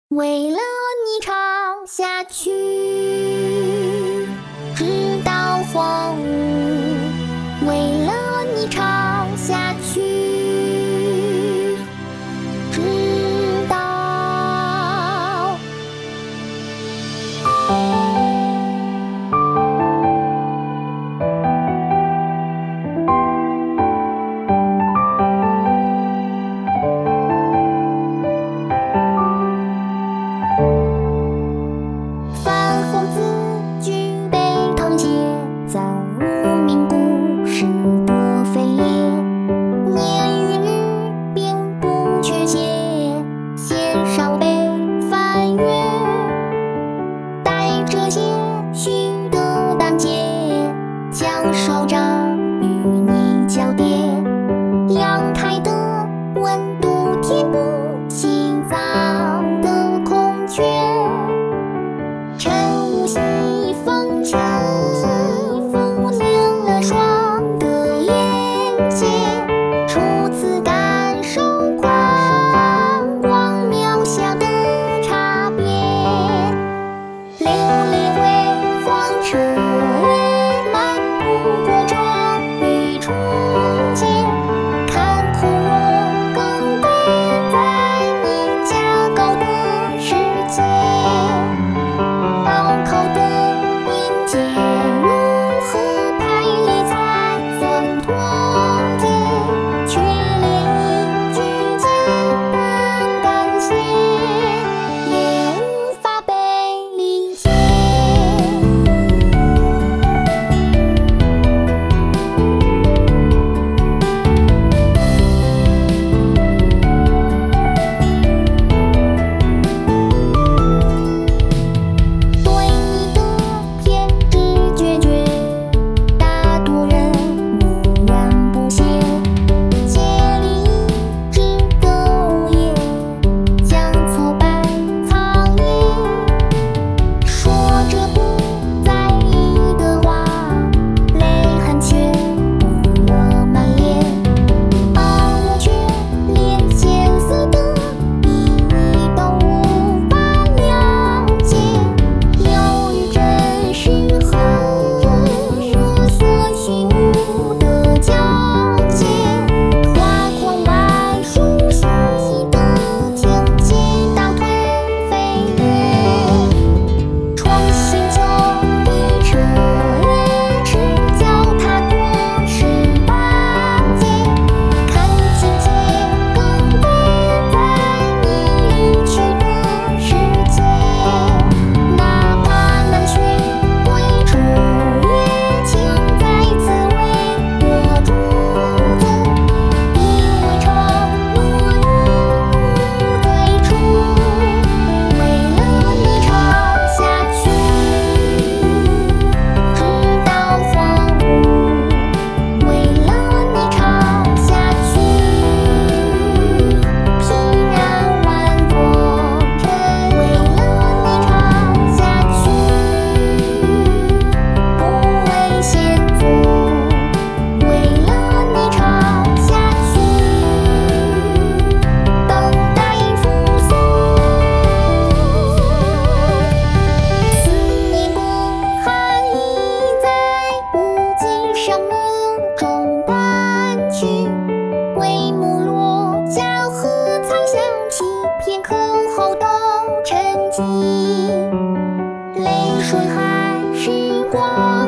为了你唱下去，直到荒芜。为了你唱下去，直到泛红字举杯堂前，造无名故事的飞燕。年与日并不缺欠，弦上被翻阅，带着些许的胆怯，将手掌与你交叠。阳台的温度填补心脏的空缺，晨雾西风尘，拂亮了双的眼界，初次感受宽广渺小的差别。流连辉煌彻夜，漫步过庄与春节，看枯荣更迭在你架构的世界。刀口的音节如何排列才算团结，却连一句简单感谢也无法被理解。对你的偏执决绝，大多人默然不屑。借力一枝的午夜，将挫败藏匿，说着不在意的话，泪痕却不热满脸，把我却连艰涩的意义都无法了解。由于真实和热色虚无的交界，画框外熟悉的情节倒退飞掠，创新就一彻夜，赤脚踏过石板街，看情节更迭在你离去的世界。哪怕难寻归处，也请再次为我驻足，因为承诺与无对处。为了你唱下去，直到荒芜。为了你唱下去，平然万座尘。为了你唱下去，不为险阻。为了你唱下去，等待复苏。思念的寒意在无尽生命中淡去，帷幕落下和才响起，片刻后都沉寂，泪水还是光。